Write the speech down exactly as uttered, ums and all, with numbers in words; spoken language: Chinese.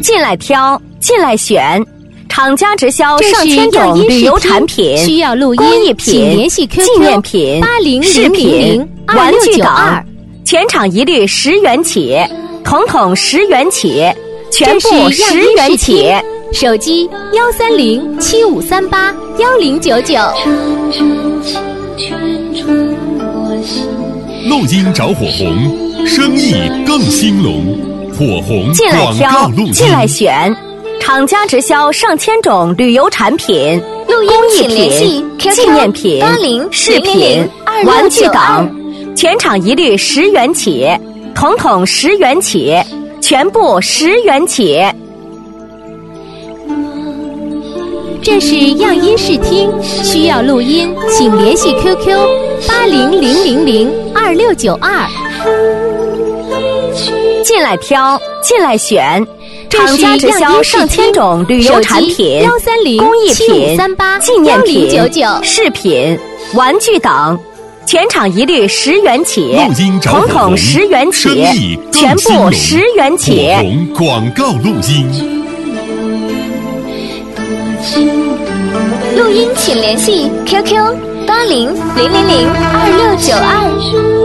进来挑，进来选，厂家直销上千种旅游产品， 需要录音， 工艺品， 请联系 Q Q 纪念品、 八零饰零零品零、二玩六具等九二，， 全场一律十元起，统统十元起，全部这是十样音视元起听。手机幺三零七五三八幺零九九。 录音找火红，生意更兴隆。火红进来广告挑录，音， 进来选，厂家直销上千种旅游产品， 录音工艺请联系品、 Q Q 纪念品、 八零饰零零品零、二玩具六九二。 等，全场一律十元起，统统十元起，全部十元起。 这是样音视听，需要录音，请联系 Q Q 八零零零零二六九二。 进来挑，进来选， 这是厂家直样销音视听上千种旅游产品， 幺三零工艺七五品三八、 纪念品、 幺零九九饰品、玩具等，全场一律十元起， 录音找统火红， 统十元生起意，更全兴隆部十元起。 火红广告录音。 录音请联系 Q Q 八零零零零二六九二。